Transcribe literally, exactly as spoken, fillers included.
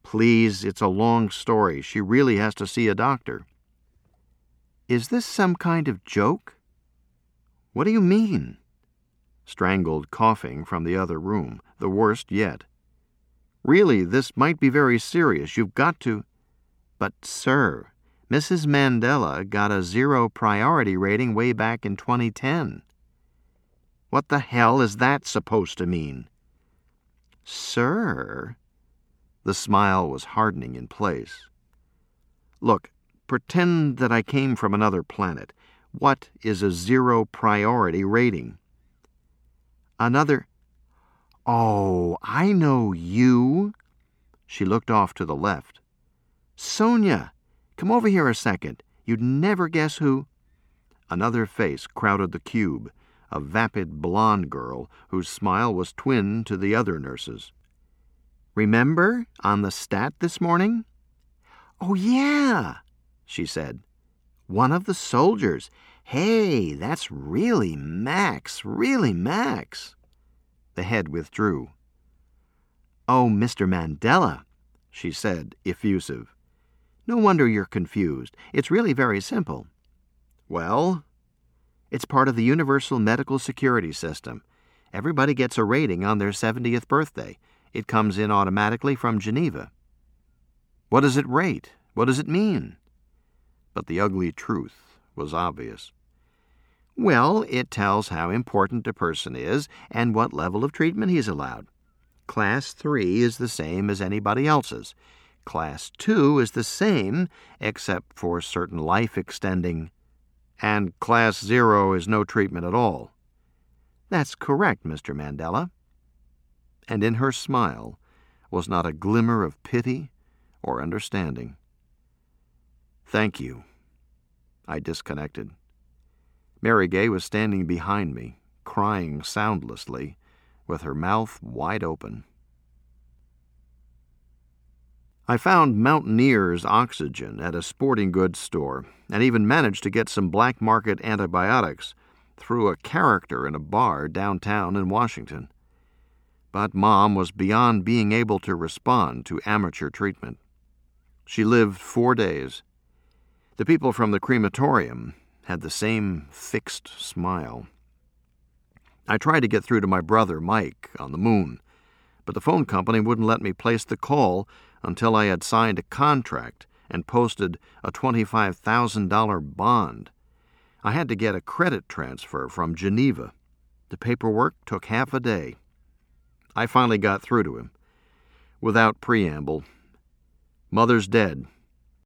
Please, it's a long story. She really has to see a doctor. Is this some kind of joke? What do you mean? Strangled coughing from the other room, the worst yet. Really, this might be very serious. You've got to... But, sir, Missus Mandela got a zero priority rating way back in twenty ten. What the hell is that supposed to mean? Sir? The smile was hardening in place. Look, pretend that I came from another planet. What is a zero priority rating? Another... Oh, I know you. She looked off to the left. Sonia, come over here a second. You'd never guess who... Another face crowded the cube, a vapid blonde girl whose smile was twin to the other nurses. Remember, on the stat this morning? Oh, yeah, she said. One of the soldiers. Hey, that's really Max, really Max. The head withdrew. Oh, Mister Mandela, she said, effusive. No wonder you're confused. It's really very simple. Well, it's part of the Universal Medical Security System. Everybody gets a rating on their seventieth birthday. It comes in automatically from Geneva. What does it rate? What does it mean? But the ugly truth was obvious. Well, it tells how important a person is and what level of treatment he's allowed. Class three is the same as anybody else's. Class two is the same, except for certain life-extending. And Class zero is no treatment at all. That's correct, Mister Mandela. And in her smile was not a glimmer of pity or understanding. Thank you. I disconnected. Mary Gay was standing behind me, crying soundlessly, with her mouth wide open. I found Mountaineer's oxygen at a sporting goods store and even managed to get some black market antibiotics through a character in a bar downtown in Washington. But Mom was beyond being able to respond to amateur treatment. She lived four days. The people from the crematorium had the same fixed smile. I tried to get through to my brother, Mike, on the moon, but the phone company wouldn't let me place the call until I had signed a contract and posted a twenty-five thousand dollars bond. I had to get a credit transfer from Geneva. The paperwork took half a day. I finally got through to him. Without preamble, Mother's dead.